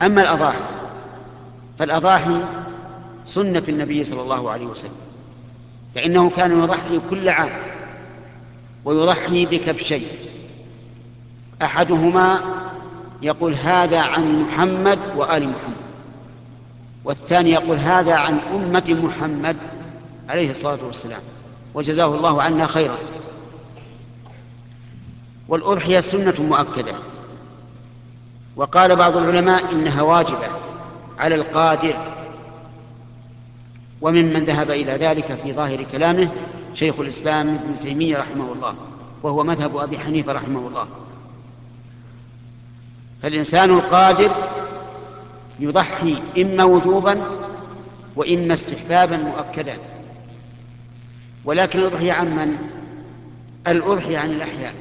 أما الأضاحي فالأضاحي سنة النبي صلى الله عليه وسلم، فإنه كان يضحي كل عام، ويضحي بكبشين، أحدهما يقول هذا عن محمد وآل محمد، والثاني يقول هذا عن أمة محمد عليه الصلاة والسلام، وجزاه الله عنا خيرا. والأضحية سنة مؤكدة، وقال بعض العلماء إنها واجبة على القادر، وممن ذهب إلى ذلك في ظاهر كلامه شيخ الإسلام ابن تيمية رحمه الله، وهو مذهب أبي حنيفة رحمه الله. فالإنسان القادر يضحي إما وجوبا وإما استحبابا مؤكدا. ولكن الأضحية عن من؟ الأضحية عن الأحياء.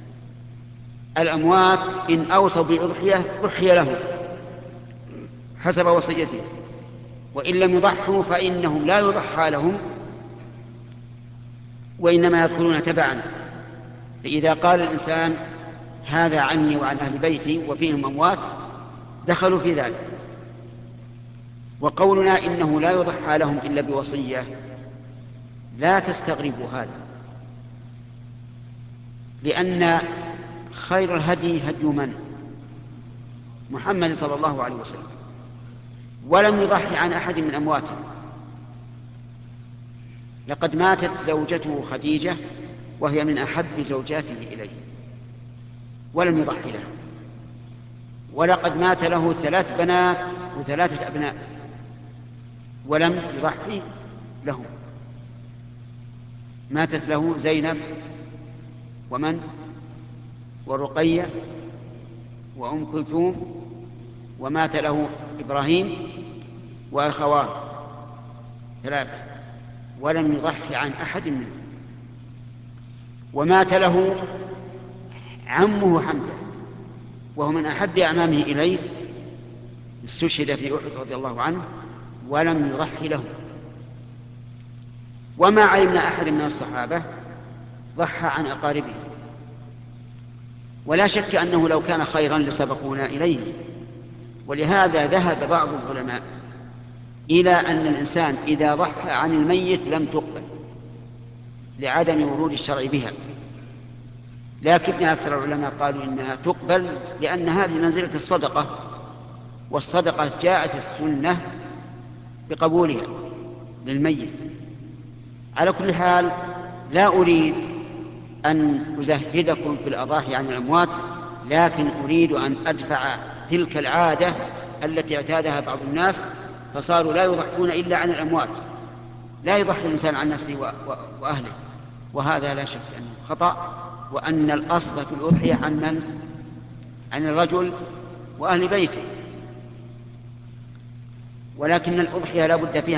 الأموات إن أوصوا بالأضحية ضحي لهم حسب وصيته، وإن لم يضحوا فإنهم لا يضحى لهم، وإنما يدخلون تبعا. فإذا قال الإنسان هذا عني وعن أهل بيتي وفيهم أموات دخلوا في ذلك. وقولنا إنه لا يضحى لهم إلا بوصية لا تستغربوا هذا، لأن خير الهدي هدي من؟ محمد صلى الله عليه وسلم، ولم يضحي عن أحد من أمواته. لقد ماتت زوجته خديجة وهي من أحب زوجاته إليه ولم يضحي لها، ولقد مات له 3 بنات و3 أبناء ولم يضحي لهم. ماتت له زينب ومن؟ ورقية وأم كلثوم، ومات له إبراهيم وأخواه 3 ولم يضحي عن أحد منهم. ومات له عمه حمزة وهو من أحب أعمامه إليه، استشهد في أحد رضي الله عنه ولم يضحي له. وما علمنا أحد من الصحابة ضحى عن أقاربه، ولا شك أنه لو كان خيرا لسبقونا إليه. ولهذا ذهب بعض العلماء إلى أن الإنسان إذا ضحى عن الميت لم تقبل لعدم ورود الشرع بها، لكن أكثر العلماء قالوا إنها تقبل، لأن هذه منزلة الصدقة، والصدقة جاءت السنة بقبولها للميت. على كل حال لا أريد أن أزهدكم في الأضاحي عن الأموات، لكن أريد أن أدفع تلك العادة التي اعتادها بعض الناس، فصاروا لا يضحون إلا عن الأموات، لا يضحي الإنسان عن نفسه وأهله، وهذا لا شك أنه خطأ، وأن الأصل في الأضحية عن من؟ عن الرجل وأهل بيته. ولكن الأضحية لا بد فيها